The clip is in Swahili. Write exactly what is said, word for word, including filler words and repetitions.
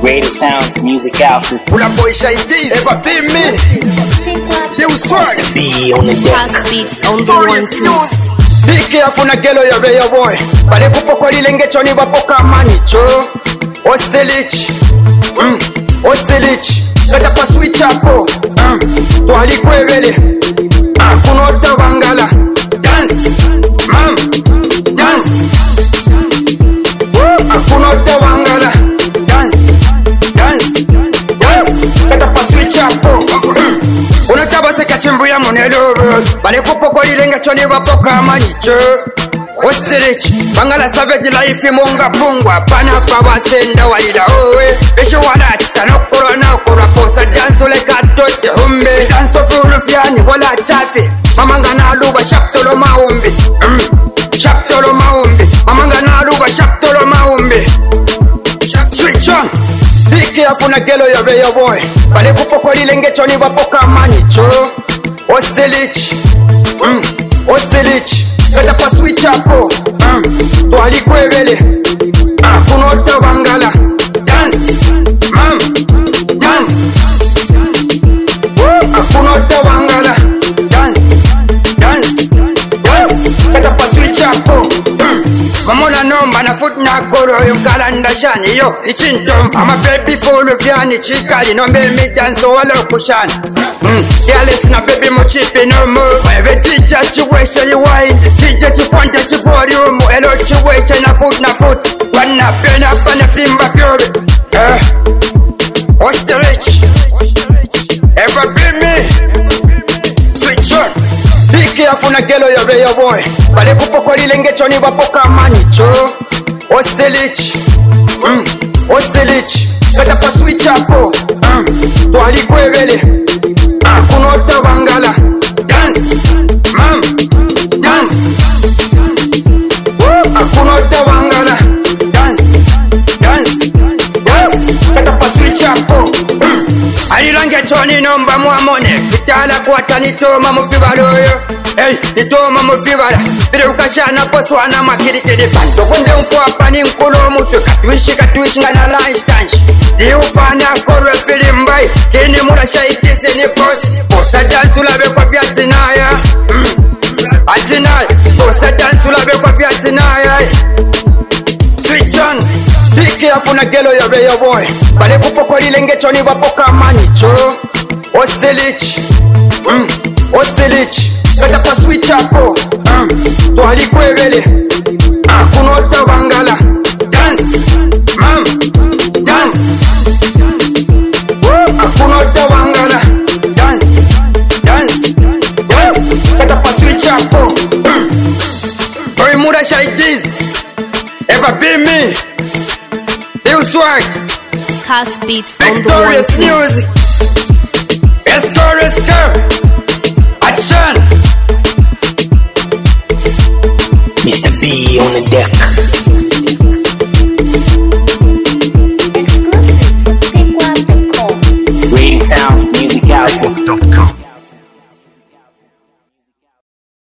Greater Sounds Music Outfit. Ula boy Shaidiz, ever be me. They will swear. The B on the deck. House beats on the one two. Be careful na gelo ya reya boy. Bale kupoko lilenge choni wapoka manicho. Ostelich. Mm. Ostelich. Leta pa switch hapo. Mm. Tuali kwevele. Ah, kunota bangala. Dance. Mam. Dance. Woo. Ah, kunota bangala. Dance. Dance. Dance. Leta pa switch hapo. Unataba seka chimbu ya monelo. Bale kupoko lilenge choni wapoka manicho. Ostrich, bangala savage life monga pungwa. Pana pa wasenda walila owe. Besho wala tanokoro na okoro posa. Danso le katote humbe. Danso fulu fiani wala chafe. Mamanga na aluba shaptolo maumbi. mm. Shaptolo maumbi. Mamanga na aluba shaptolo maumbi. Switch on. Be careful na gelo ya reya boy. Bale kupoko lilenge choni wapoka manicho. Ostrich. mm. Ostrich. Leta pa switch hapo. mm. Tuali kwevele. Ah, kunota bangala. Dance. Mam. Dance. Woo. Ah, kunota bangala. Dance. Dance. Dance. Leta pa switch hapo. mm. Mamona nomba na foot na koro yung kalanda shani yo. Ichintom ama baby full of yani chika inombe mi dance wala kushana. Mm. Yeah, listen na baby mo chippy no more. Every teacher situation you wind. Teacher you fanta you for you mo. Hello situation na foot na foot. One na pen up on the flimba fury. Eh. What's the rich? Ever be me? Switch on. Be careful na gelo ya reya boy. Bale kupoko lilenge choni wapoka manicho. Ostelich. Mm. Ostelich. Leta pa switch hapo. Mm. Tuali kwevele. Ah, kunota bangala. Dance. Mam. Dance. Woo. Ah, kunota bangala. Dance. Dance. Dance. Leta pa switch hapo. Mm. Alilange choni nomba muamone. Kitala kwa tanitoma mufibaloyo. Hey, nitoma mufibala. Bide ukashana poswana makiri telefani. Tokunde mfuapa ni mkulo mutu. Katuishi katuishi nga na lunch tanch. Di ufana korwe filimbai. Kini mura shaitisi ni boss. Bossa dance ulabe kwa fiatinaya. mm. Atinaya. Bossa dance ulabe kwa fiatinaya. Switch on. Be careful na gelo ya reya boy. Bale kupoko lilenge choni wapoka manicho. Ostelich. mm. Ostelich. Leta pa switch hapo. mm. Tuali kwevele. Ah, kunota bangala. Dance. Mam. Dance. Woo. Ah, kunota bangala. Dance. Dance. Dance. Leta pa switch hapo. mm. Orimura Shaidiz. Ever be me? You swag. House beats on the one Victorious two. music.